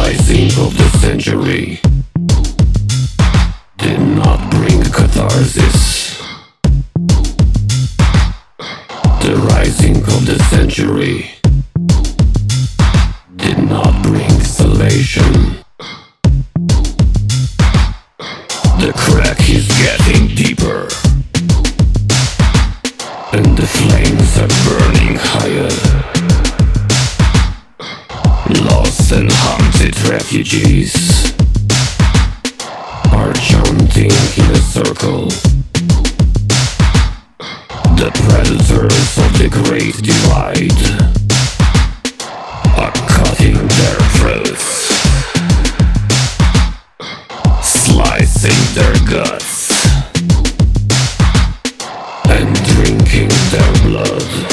rising of the century did not bring catharsis. The rising of the century did not bring salvation. The crack is getting deeper, and the flames are burning higher. Lost and hunted refugees are chanting in a circle. The predators of the Great Divide are cutting their throats, slicing their guts, and drinking their blood.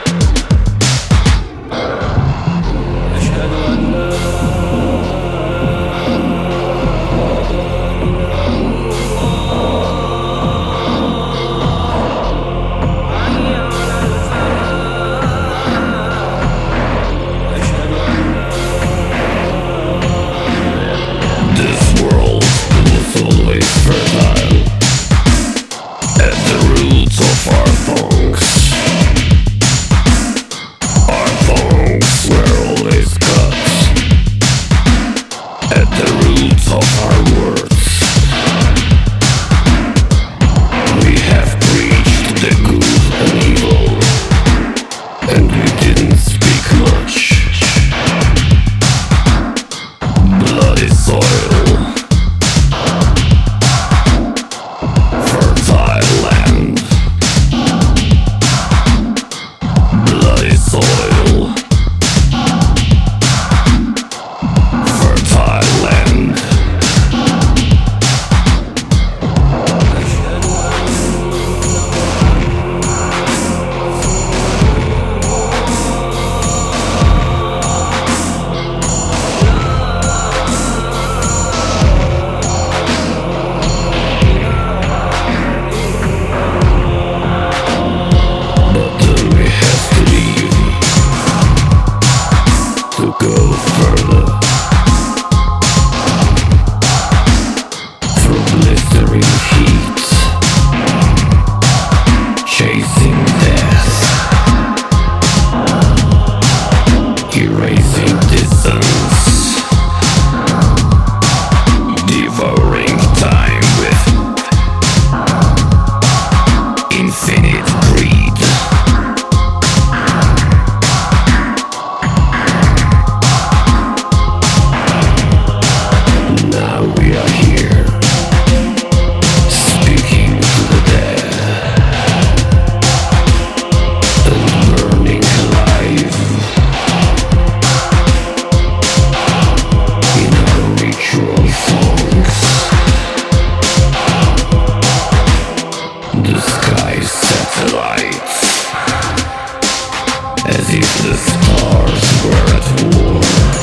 As if the stars were at war.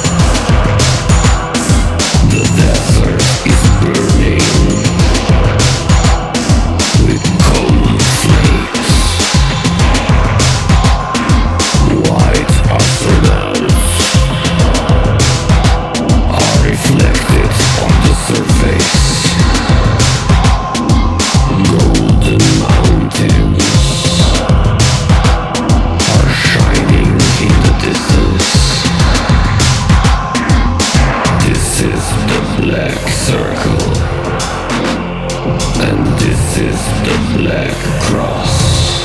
The desert is burning with cold flakes. White astronauts are reflected on the surface. Golden mountains black circle, and this is the black cross.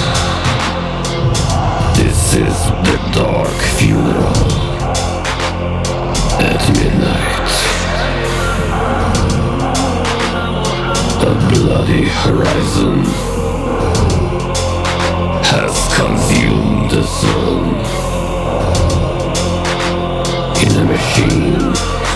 This is the dark funeral at midnight. A bloody horizon has consumed the sun in a machine